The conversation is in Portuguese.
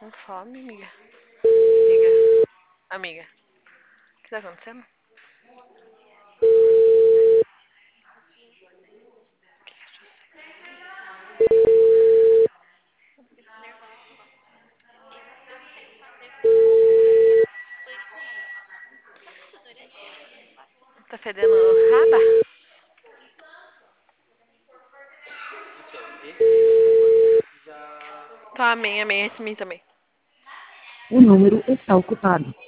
Com fome, amiga. Amiga. Amiga. O que tá acontecendo? Tá fedendo raba? Tá, amém, amém. Esse mim também. O número está ocupado.